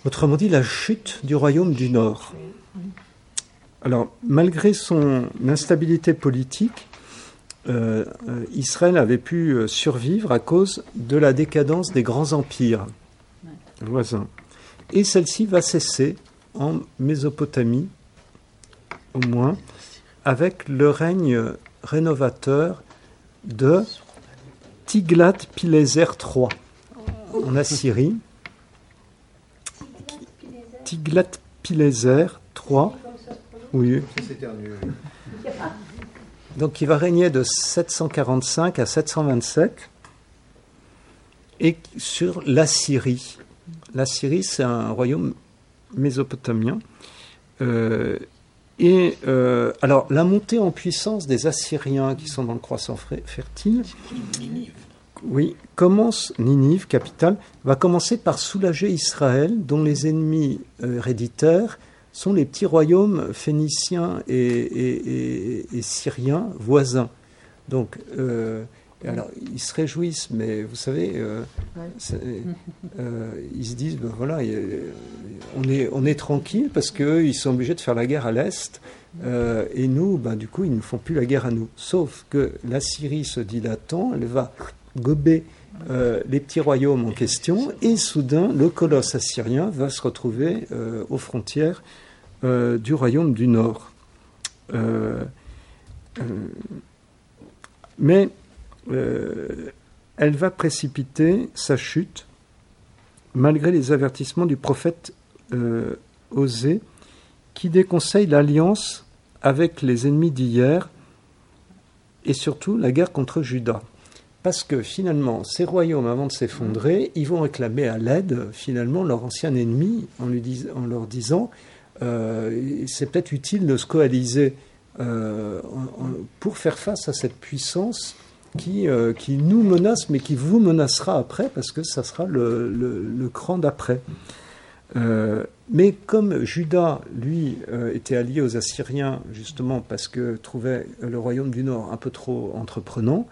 Autrement dit, la chute du royaume du Nord. Alors, malgré son instabilité politique, Israël avait pu survivre à cause de la décadence des grands empires voisins. Et celle-ci va cesser en Mésopotamie, au moins, avec le règne rénovateur de Tiglath-Pileser III en Assyrie. Tiglath-Pileser III, oui. Donc il va régner de 745 à 727 et sur l'Assyrie. L'Assyrie, c'est un royaume mésopotamien. Alors, la montée en puissance des Assyriens qui sont dans le croissant fertile, Ninive, capitale, va commencer par soulager Israël, dont les ennemis héréditaires sont les petits royaumes phéniciens et syriens voisins. Donc, alors, ils se réjouissent, mais vous savez, ils se disent, ben voilà, on est tranquille parce qu'eux, ils sont obligés de faire la guerre à l'Est, et nous, ben, du coup, ils ne font plus la guerre à nous. Sauf que la Syrie se dilatant, elle va gober les petits royaumes en question, et soudain, le colosse assyrien va se retrouver aux frontières du royaume du Nord. Mais elle va précipiter sa chute malgré les avertissements du prophète Osée qui déconseille l'alliance avec les ennemis d'hier et surtout la guerre contre Juda. Parce que finalement, ces royaumes, avant de s'effondrer, ils vont réclamer à l'aide finalement leur ancien ennemi en leur disant c'est peut-être utile de se coaliser pour faire face à cette puissance qui nous menace, mais qui vous menacera après, parce que ça sera le cran d'après. Mais comme Juda, lui, était allié aux Assyriens, justement parce que trouvait le royaume du Nord un peu trop entreprenant,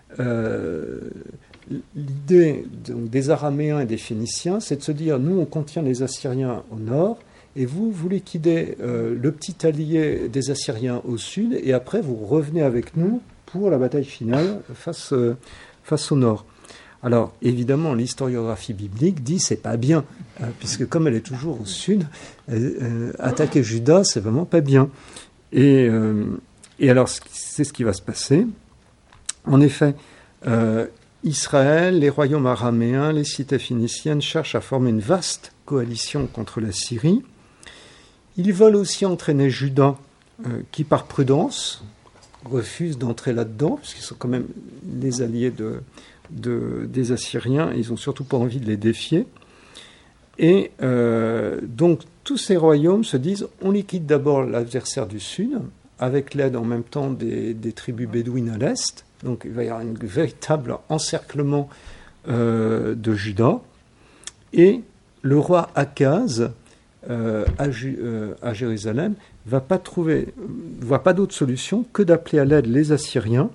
l'idée des Araméens et des Phéniciens, c'est de se dire, nous, on contient les Assyriens au nord, et vous liquidez le petit allié des Assyriens au sud, et après, vous revenez avec nous pour la bataille finale face au nord. Alors, évidemment, l'historiographie biblique dit c'est pas bien, puisque comme elle est toujours au sud, attaquer Juda, c'est vraiment pas bien. Et alors, c'est ce qui va se passer. En effet, Israël, les royaumes araméens, les cités phéniciennes cherchent à former une vaste coalition contre la Syrie. Ils veulent aussi entraîner Juda, qui par prudence refuse d'entrer là-dedans, puisqu'ils sont quand même les alliés des Assyriens, et ils n'ont surtout pas envie de les défier. Et donc tous ces royaumes se disent, on liquide d'abord l'adversaire du sud, avec l'aide en même temps des tribus bédouines à l'est. Donc il va y avoir un véritable encerclement de Juda. Et le roi Akaz, à Jérusalem, voit pas d'autre solution que d'appeler à l'aide les Assyriens,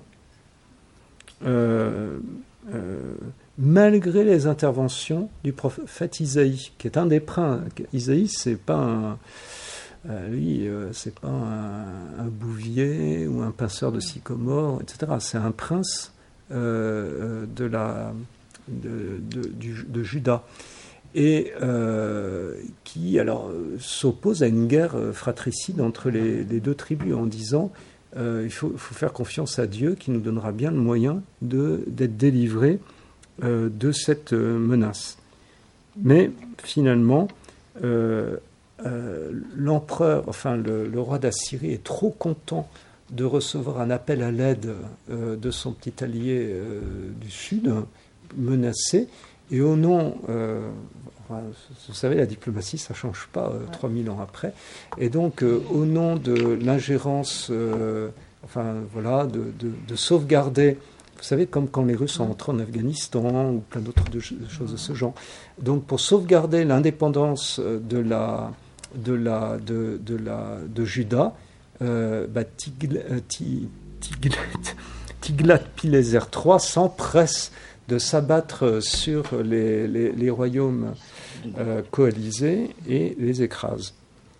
malgré les interventions du prophète Isaïe, qui est un des princes. Isaïe, c'est pas c'est pas un bouvier ou un pinceur de sycomore, etc. C'est un prince de Juda. Et qui alors s'oppose à une guerre fratricide entre les deux tribus en disant il faut faire confiance à Dieu qui nous donnera bien le moyen d'être délivrés de cette menace. Mais finalement, l'empereur, enfin le roi d'Assyrie est trop content de recevoir un appel à l'aide de son petit allié du sud, menacé, et au nom, vous savez, la diplomatie, ça ne change pas 3000 ans après. Et donc, au nom de l'ingérence, de sauvegarder, vous savez, comme quand les Russes sont entrés en Afghanistan ou plein d'autres choses de ce genre. Donc, pour sauvegarder l'indépendance de Juda, Tiglath-Pileser III s'empresse de s'abattre sur les royaumes coalisés et les écrase.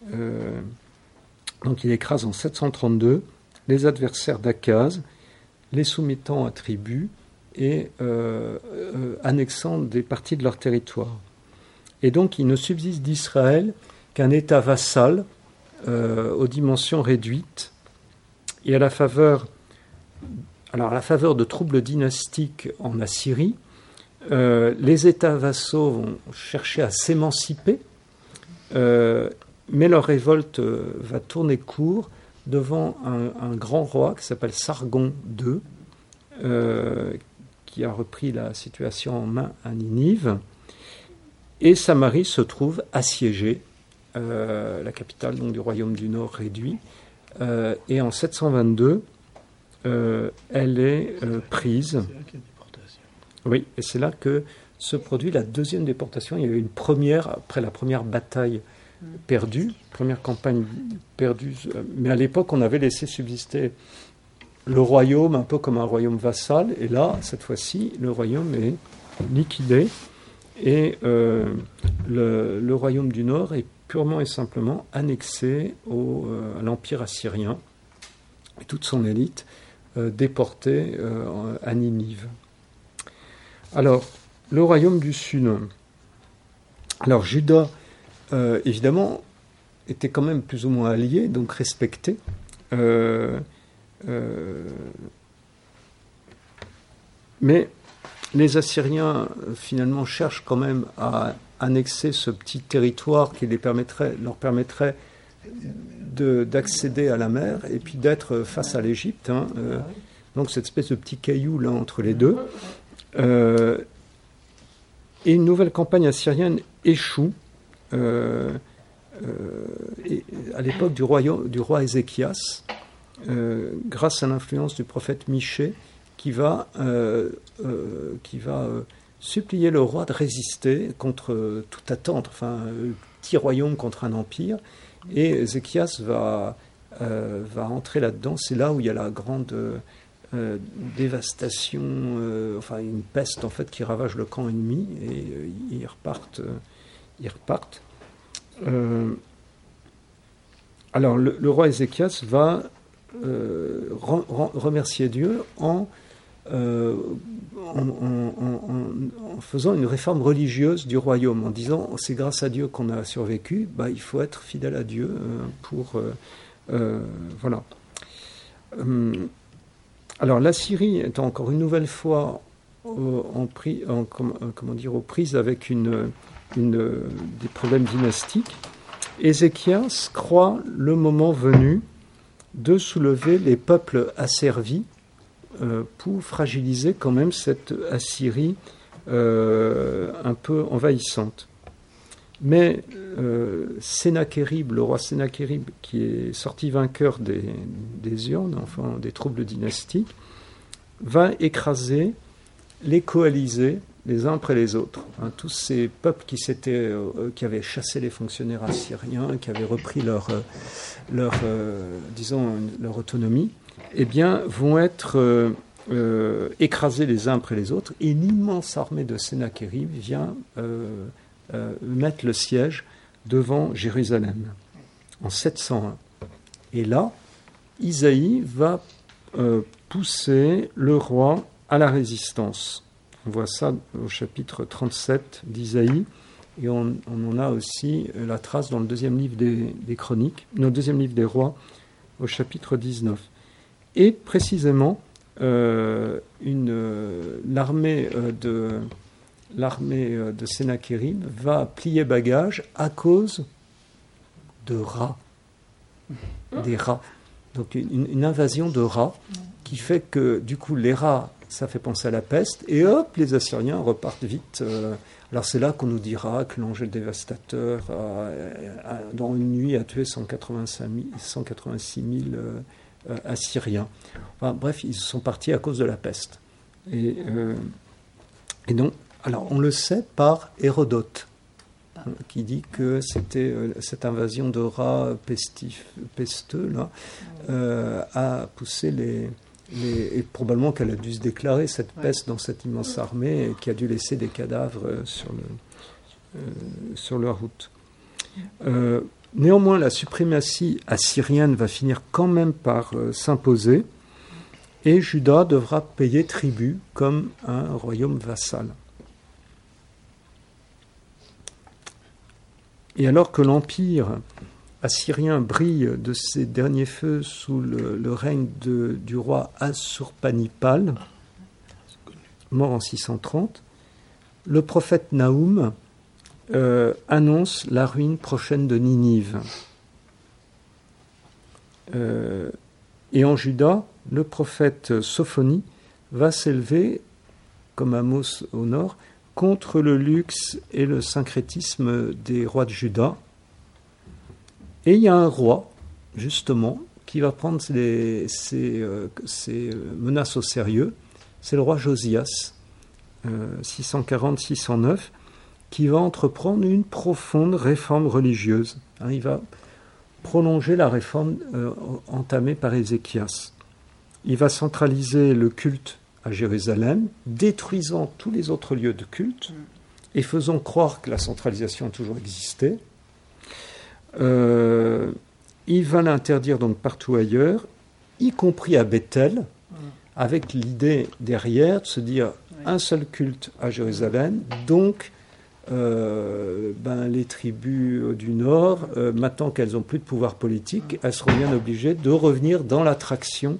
Donc il écrase en 732 les adversaires d'Akaz, les soumettant à tribut et annexant des parties de leur territoire. Et donc il ne subsiste d'Israël qu'un État vassal aux dimensions réduites, et à la faveur de troubles dynastiques en Assyrie, les États vassaux vont chercher à s'émanciper, mais leur révolte va tourner court devant un grand roi qui s'appelle Sargon II, qui a repris la situation en main à Ninive, et Samarie se trouve assiégée, la capitale donc, du royaume du Nord réduit, et en 722, elle est prise. C'est là qu'il y a une déportation. Oui, et c'est là que se produit la deuxième déportation. Il y a eu une première, après la première bataille perdue, première campagne perdue, mais à l'époque, on avait laissé subsister le royaume un peu comme un royaume vassal, et là, cette fois-ci, le royaume est liquidé, et le royaume du Nord est purement et simplement annexé à l'Empire assyrien, et toute son élite déportée à Ninive. Alors, le royaume du Sud. Alors, Juda, évidemment, était quand même plus ou moins allié, donc respecté. Mais les Assyriens, finalement, cherchent quand même à annexer ce petit territoire qui leur permettrait d'accéder à la mer et puis d'être face à l'Égypte. Donc cette espèce de petit caillou là entre les deux. Et une nouvelle campagne assyrienne échoue et à l'époque du roi Ézéchias, grâce à l'influence du prophète Michée, qui va supplier le roi de résister contre toute attente, enfin, un petit royaume contre un empire. Et Ézéchias va entrer là-dedans. C'est là où il y a la grande dévastation, enfin une peste en fait qui ravage le camp ennemi, et ils repartent. Alors le roi Ézéchias va remercier Dieu en faisant une réforme religieuse du royaume, en disant c'est grâce à Dieu qu'on a survécu, il faut être fidèle à Dieu voilà. Alors la Syrie étant encore une nouvelle fois aux prises avec des problèmes dynastiques, Ézéchias croit le moment venu de soulever les peuples asservis pour fragiliser quand même cette Assyrie un peu envahissante. Mais Sennachérib, le roi Sennachérib, qui est sorti vainqueur des urnes, enfin des troubles dynastiques, va écraser les coalisés les uns après les autres. Tous ces peuples qui avaient chassé les fonctionnaires assyriens, qui avaient repris leur autonomie, vont être écrasés les uns après les autres, et l'immense armée de Sennachérib vient mettre le siège devant Jérusalem en 701. Et là, Isaïe va pousser le roi à la résistance. On voit ça au chapitre 37 d'Isaïe, et on en a aussi la trace dans le deuxième livre des Chroniques, le deuxième livre des Rois, au chapitre 19. Et précisément, l'armée de Sennachérib va plier bagage à cause de rats, des rats. Donc une invasion de rats qui fait que du coup les rats, ça fait penser à la peste, et hop, les Assyriens repartent vite. Alors c'est là qu'on nous dira que l'ange dévastateur dans une nuit a tué 186 000 Assyriens. Enfin, bref, ils sont partis à cause de la peste. Et donc, alors on le sait par Hérodote, qui dit que c'était cette invasion de rats pesteux là, a poussé et probablement qu'elle a dû se déclarer, cette peste, dans cette immense armée, et qui a dû laisser des cadavres sur leur route. Néanmoins, la suprématie assyrienne va finir quand même par s'imposer et Juda devra payer tribut comme un royaume vassal. Et alors que l'empire assyrien brille de ses derniers feux sous le règne du roi Assurbanipal, mort en 630, le prophète Naoum annonce la ruine prochaine de Ninive. Et en Juda, le prophète Sophonie va s'élever, comme Amos au nord, contre le luxe et le syncrétisme des rois de Juda. Et il y a un roi, justement, qui va prendre ces menaces au sérieux. C'est le roi Josias, 640-609, qui va entreprendre une profonde réforme religieuse. Il va prolonger la réforme entamée par Ézéchias. Il va centraliser le culte à Jérusalem, détruisant tous les autres lieux de culte et faisant croire que la centralisation a toujours existé. Il va l'interdire donc partout ailleurs, y compris à Bethel, avec l'idée derrière de se dire un seul culte à Jérusalem, donc les tribus du Nord, maintenant qu'elles n'ont plus de pouvoir politique, elles seront bien obligées de revenir dans l'attraction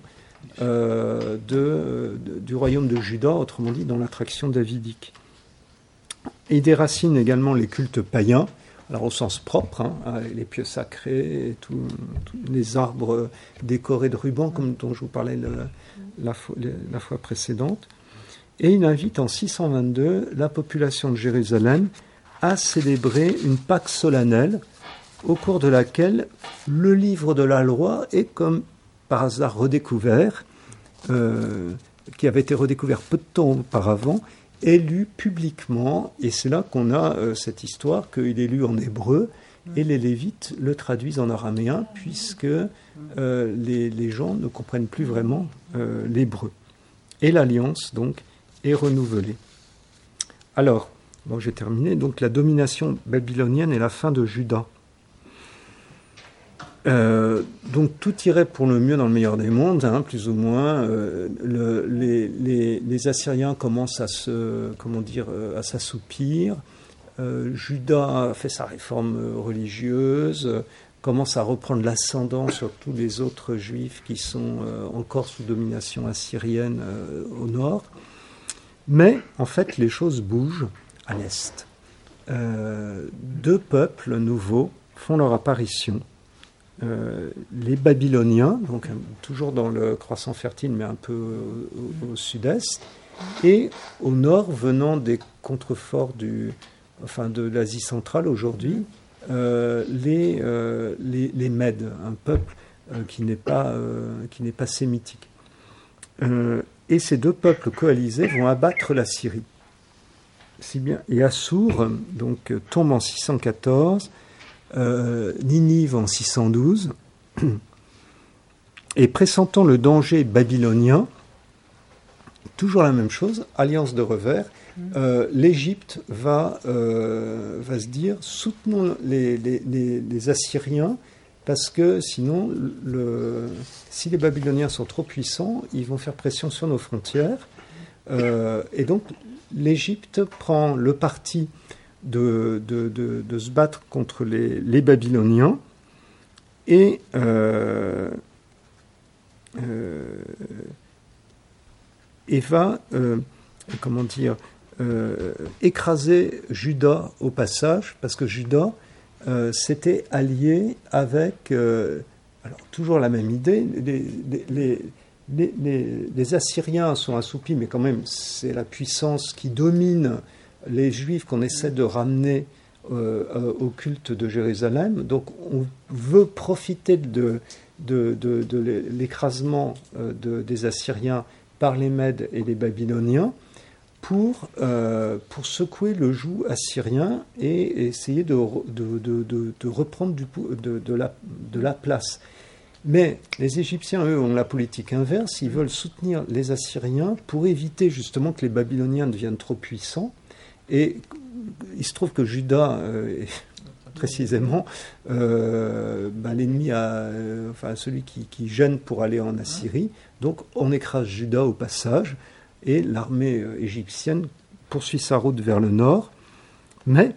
du royaume de Juda, autrement dit dans l'attraction davidique. Et déracine également les cultes païens, alors au sens propre, les pieux sacrés, et tous les arbres décorés de rubans, comme dont je vous parlais la fois précédente. Et il invite en 622 la population de Jérusalem à célébrer une Pâque solennelle au cours de laquelle le livre de la loi est comme par hasard redécouvert, qui avait été redécouvert peu de temps auparavant, est lu publiquement, et c'est là qu'on a cette histoire qu'il est lu en hébreu, et les Lévites le traduisent en araméen, puisque les gens ne comprennent plus vraiment l'hébreu. Et l'alliance, donc, est renouvelée. Alors, j'ai terminé, donc la domination babylonienne et la fin de Juda. Donc tout irait pour le mieux dans le meilleur des mondes, plus ou moins. Les Assyriens commencent à s'assoupir. Juda fait sa réforme religieuse, commence à reprendre l'ascendant sur tous les autres juifs qui sont encore sous domination assyrienne au nord. Mais en fait, les choses bougent à l'est. Deux peuples nouveaux font leur apparition. Les Babyloniens, donc toujours dans le croissant fertile, mais un peu au sud-est, et au nord, venant des contreforts de l'Asie centrale aujourd'hui, les Mèdes, un peuple qui n'est pas sémitique. Et ces deux peuples coalisés vont abattre la Syrie. Si bien, et Assur donc, tombe en 614, Ninive en 612, et pressentant le danger babylonien, toujours la même chose, alliance de revers, l'Égypte va se dire soutenons les Assyriens, parce que sinon, si les Babyloniens sont trop puissants, ils vont faire pression sur nos frontières. Et donc, l'Égypte prend le parti de se battre contre les Babyloniens et va écraser Juda au passage, parce que Juda s'était allié avec alors toujours la même idée, les Assyriens sont assoupis, mais quand même c'est la puissance qui domine les Juifs qu'on essaie de ramener au culte de Jérusalem. Donc on veut profiter de l'écrasement des Assyriens par les Mèdes et les Babyloniens pour secouer le joug assyrien et essayer de reprendre de la place. Mais les Égyptiens, eux, ont la politique inverse. Ils veulent soutenir les Assyriens pour éviter justement que les Babyloniens deviennent trop puissants. Et il se trouve que Juda, précisément, l'ennemi, celui qui gêne pour aller en Assyrie, donc on écrase Juda au passage, et l'armée égyptienne poursuit sa route vers le nord, mais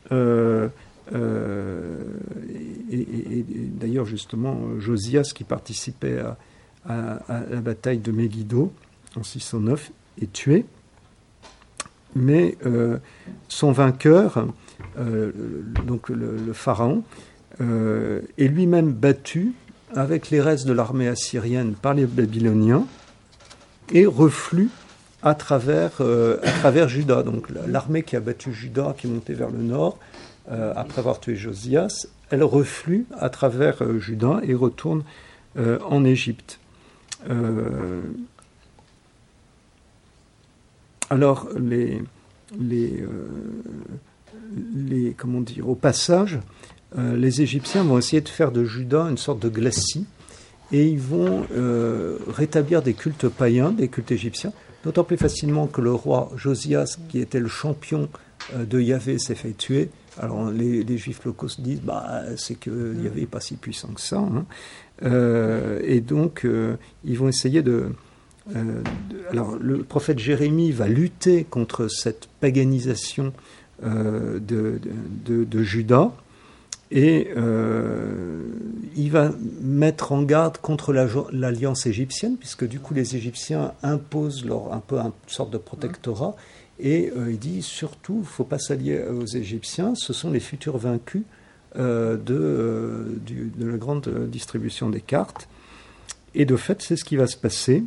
et d'ailleurs justement Josias, qui participait à la bataille de Megiddo en 609, est tué, mais son vainqueur, donc le pharaon, est lui-même battu avec les restes de l'armée assyrienne par les Babyloniens et reflue à travers Juda. Donc l'armée qui a battu Juda, qui est montée vers le nord, après avoir tué Josias, elle reflue à travers Juda et retourne en Égypte. Alors, comment dire, au passage, les Égyptiens vont essayer de faire de Juda une sorte de glacis, et ils vont rétablir des cultes païens, des cultes égyptiens, d'autant plus facilement que le roi Josias, qui était le champion de Yahvé, s'est fait tuer. Alors les Juifs locaux se disent, c'est que Yahvé n'est pas si puissant que ça, hein. Et donc ils vont essayer alors le prophète Jérémie va lutter contre cette paganisation de Juda, et il va mettre en garde contre l'alliance égyptienne, puisque du coup les Égyptiens imposent un peu une sorte de protectorat, et il dit surtout, il ne faut pas s'allier aux Égyptiens, ce sont les futurs vaincus de la grande distribution des cartes. Et de fait, c'est ce qui va se passer.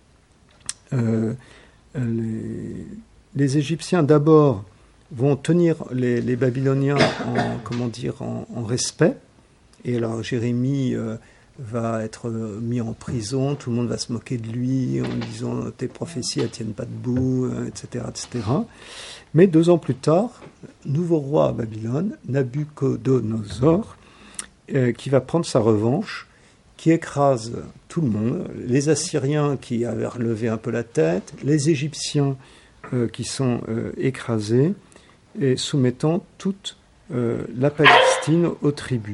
Les Égyptiens d'abord vont tenir les Babyloniens en respect. Et alors Jérémie va être mis en prison, tout le monde va se moquer de lui en disant tes prophéties elles tiennent pas debout, etc., etc. Mais 2 ans plus tard, nouveau roi à Babylone, Nabuchodonosor, qui va prendre sa revanche, qui écrase tout le monde, les Assyriens qui avaient relevé un peu la tête, les Égyptiens qui sont écrasés, et soumettant toute la Palestine aux tribus.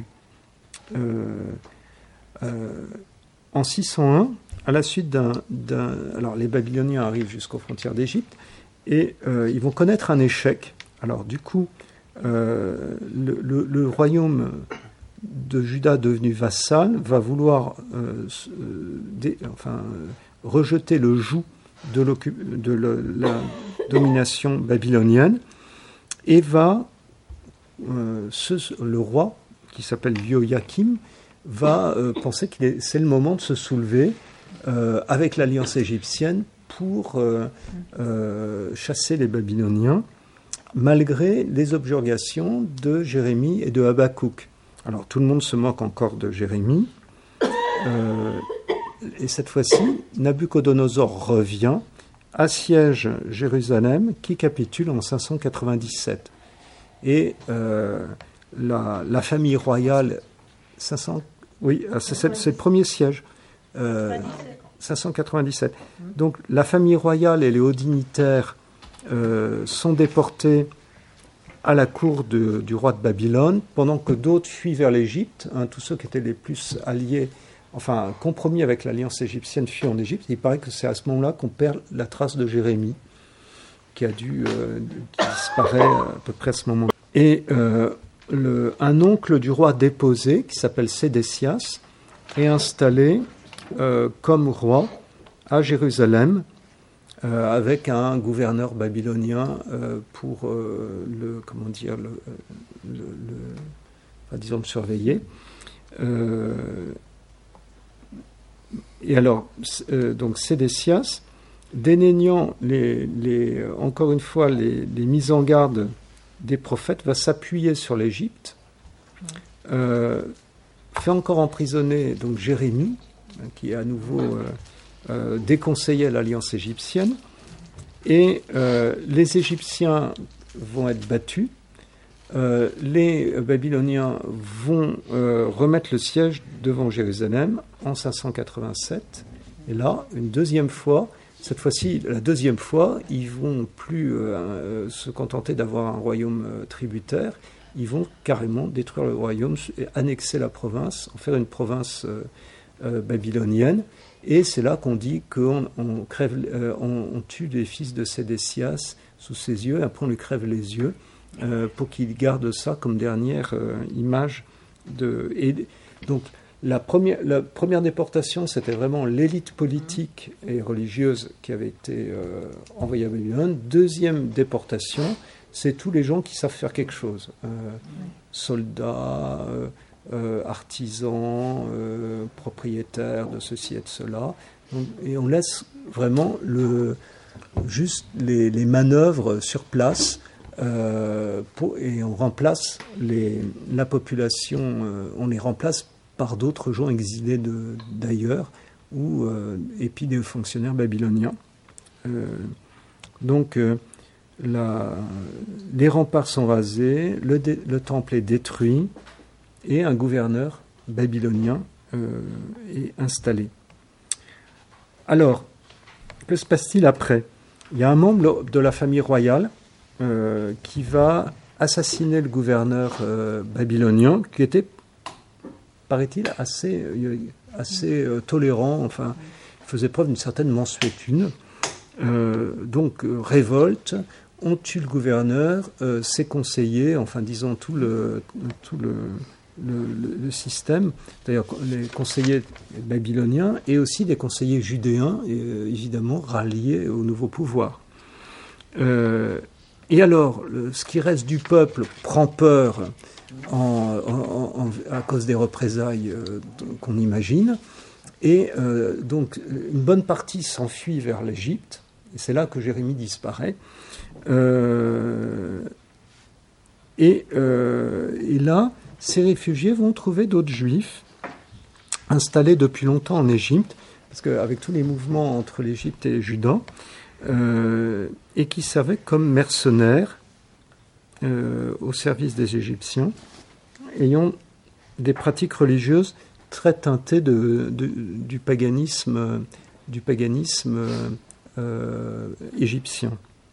En 601, à la suite alors les Babyloniens arrivent jusqu'aux frontières d'Égypte, et ils vont connaître un échec. Alors du coup, le royaume de Juda devenu vassal va vouloir rejeter le joug de la domination babylonienne, et va le roi, qui s'appelle Joachim, va penser que c'est le moment de se soulever avec l'alliance égyptienne pour chasser les Babyloniens, malgré les objurgations de Jérémie et de Habakkuk. Alors tout le monde se moque encore de Jérémie, et cette fois-ci, Nabuchodonosor revient, assiège Jérusalem, qui capitule en 597. Et la famille royale, c'est le premier siège, 597. Donc la famille royale et les hauts dignitaires sont déportés à la cour du roi de Babylone, pendant que d'autres fuient vers l'Égypte. Tous ceux qui étaient les plus alliés, compromis avec l'alliance égyptienne, fuient en Égypte. Il paraît que c'est à ce moment-là qu'on perd la trace de Jérémie, qui disparaît à peu près à ce moment-là. Et un oncle du roi déposé, qui s'appelle Sédécias, est installé comme roi à Jérusalem, avec un gouverneur babylonien pour le surveiller. Et alors, donc Sédécias, dénaignant encore une fois les mises en garde des prophètes, va s'appuyer sur l'Égypte, fait encore emprisonner donc Jérémie, qui à nouveau déconseillait l'alliance égyptienne, et les Égyptiens vont être battus, les Babyloniens vont remettre le siège devant Jérusalem en 587, et là, une deuxième fois, cette fois-ci, la deuxième fois, ils vont plus se contenter d'avoir un royaume tributaire. Ils vont carrément détruire le royaume, et annexer la province, en faire une province babylonienne. Et c'est là qu'on dit qu'on tue les fils de Sédécias sous ses yeux, et après on lui crève les yeux pour qu'il garde ça comme dernière image. Et donc la première déportation, c'était vraiment l'élite politique et religieuse qui avait été envoyée à Babylone. Deuxième déportation, c'est tous les gens qui savent faire quelque chose. Soldats, artisans, propriétaires de ceci et de cela. Et on laisse vraiment juste les manœuvres sur place et on remplace la population, on les remplace par d'autres gens exilés d'ailleurs et puis des fonctionnaires babyloniens. Donc les remparts sont rasés, le temple est détruit et un gouverneur babylonien est installé. Alors, que se passe-t-il après ? Il y a un membre de la famille royale qui va assassiner le gouverneur babylonien, qui était, paraît-il, assez tolérant, enfin, il faisait preuve d'une certaine mansuétude. Donc, révolte, on tue le gouverneur, ses conseillers, enfin, disons, tout le système, d'ailleurs les conseillers babyloniens et aussi des conseillers judéens, évidemment ralliés au nouveau pouvoir. Et alors, ce qui reste du peuple prend peur à cause des représailles qu'on imagine, et donc une bonne partie s'enfuit vers l'Égypte, et c'est là que Jérémie disparaît. Et là, ces réfugiés vont trouver d'autres juifs installés depuis longtemps en Égypte, parce qu'avec tous les mouvements entre l'Égypte et les Juda, et qui servaient comme mercenaires au service des Égyptiens, ayant des pratiques religieuses très teintées du paganisme égyptien.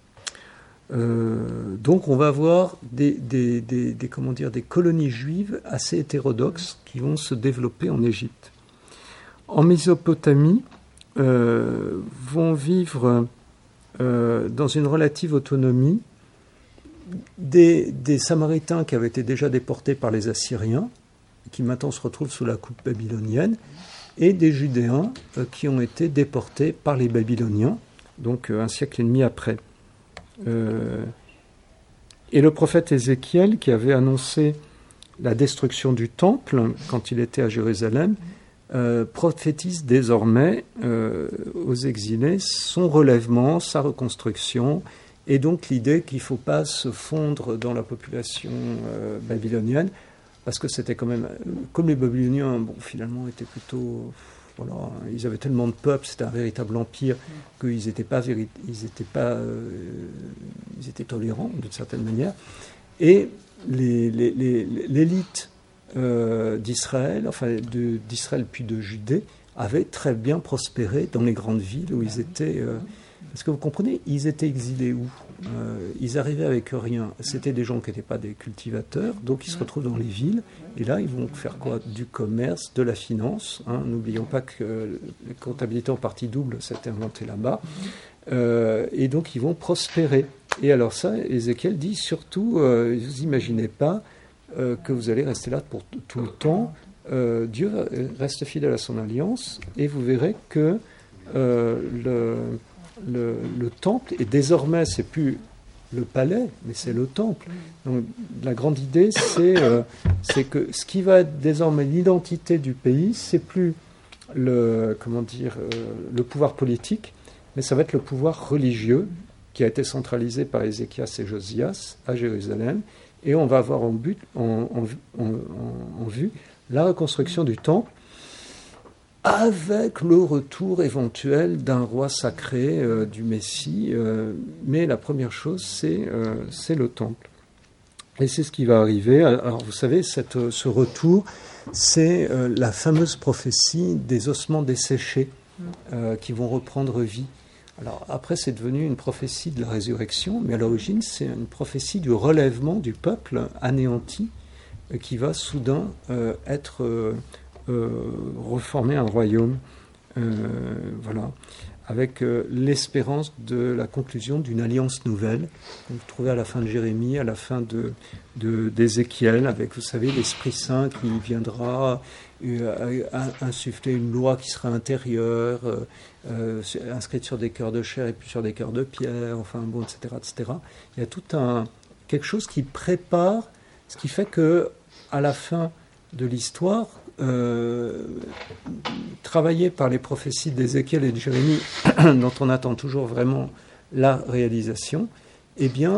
Donc on va avoir des colonies juives assez hétérodoxes qui vont se développer en Égypte. En Mésopotamie, vont vivre dans une relative autonomie des Samaritains qui avaient été déjà déportés par les Assyriens, qui maintenant se retrouvent sous la coupe babylonienne, et des Judéens qui ont été déportés par les Babyloniens, donc un siècle et demi après. Et le prophète Ézéchiel, qui avait annoncé la destruction du temple quand il était à Jérusalem, prophétise désormais aux exilés son relèvement, sa reconstruction, et donc l'idée qu'il ne faut pas se fondre dans la population babylonienne, parce que c'était quand même, comme les Babyloniens, finalement étaient plutôt... Voilà, ils avaient tellement de peuples, c'était un véritable empire, qu'ils étaient tolérants d'une certaine manière. Et l'élite d'Israël, enfin d'Israël puis de Judée, avait très bien prospéré dans les grandes villes où ils étaient... parce que vous comprenez, ils étaient exilés où ? Ils arrivaient avec rien. C'était des gens qui n'étaient pas des cultivateurs, donc ils se retrouvent dans les villes, et là ils vont faire quoi ? Du commerce, de la finance. N'oublions pas que la comptabilité en partie double s'est inventée là-bas. Et donc ils vont prospérer. Et alors ça, Ézéchiel dit surtout, vous imaginez pas que vous allez rester là pour tout le temps. Dieu reste fidèle à son alliance, et vous verrez que le temple, et désormais c'est plus le palais, mais c'est le temple. Donc la grande idée, c'est que ce qui va être désormais l'identité du pays, c'est plus le pouvoir politique, mais ça va être le pouvoir religieux qui a été centralisé par Ézéchias et Josias à Jérusalem, et on va avoir en vue la reconstruction du temple, avec le retour éventuel d'un roi sacré, du Messie. Mais la première chose, c'est le temple. Et c'est ce qui va arriver. Alors, vous savez, ce retour, c'est la fameuse prophétie des ossements desséchés qui vont reprendre vie. Alors après, c'est devenu une prophétie de la résurrection, mais à l'origine, c'est une prophétie du relèvement du peuple anéanti qui va soudain être reformé un royaume. Voilà, avec l'espérance de la conclusion d'une alliance nouvelle. Vous trouvez à la fin de Jérémie, à la fin d'Ézéchiel, avec, vous savez, l'Esprit Saint qui viendra insuffler une loi qui sera intérieure, inscrite sur des cœurs de chair et puis sur des cœurs de pierre, enfin bon, etc., etc. Il y a tout quelque chose qui prépare, ce qui fait que à la fin de l'histoire, travaillé par les prophéties d'Ézéchiel et de Jérémie, dont on attend toujours vraiment la réalisation, eh bien,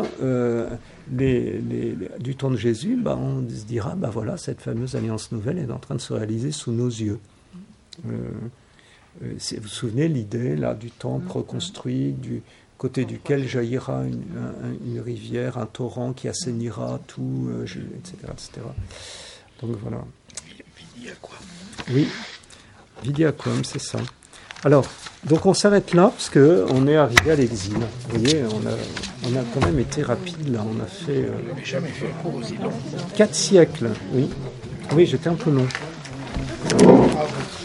du temps de Jésus, on se dira, voilà, cette fameuse alliance nouvelle est en train de se réaliser sous nos yeux. Vous vous souvenez l'idée là du temple reconstruit, du côté duquel jaillira une rivière, un torrent qui assainira tout, etc., etc. Donc voilà. Oui, Vidiaquam, c'est ça. Alors, donc on s'arrête là, parce qu'on est arrivé à l'exil. Vous voyez, on a quand même été rapide, là. On a fait... On n'a jamais fait un cours aussi long. 4 siècles, oui. Oui, j'étais un peu long. Bravo.